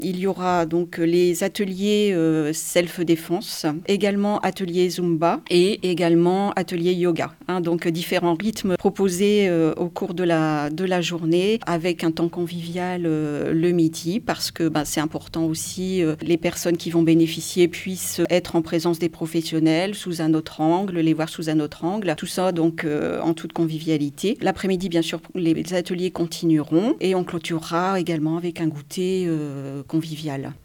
Il y aura donc les ateliers self-défense, également ateliers Zumba et également ateliers yoga. Donc différents rythmes proposés au cours de la journée avec un temps convivial le midi parce que c'est important aussi, les personnes qui vont bénéficier puissent être en présence des professionnels sous un autre angle, les voir sous un autre angle. Tout ça donc en toute convivialité. L'après-midi, bien sûr, les ateliers continueront et on clôturera également avec un goûter convivial.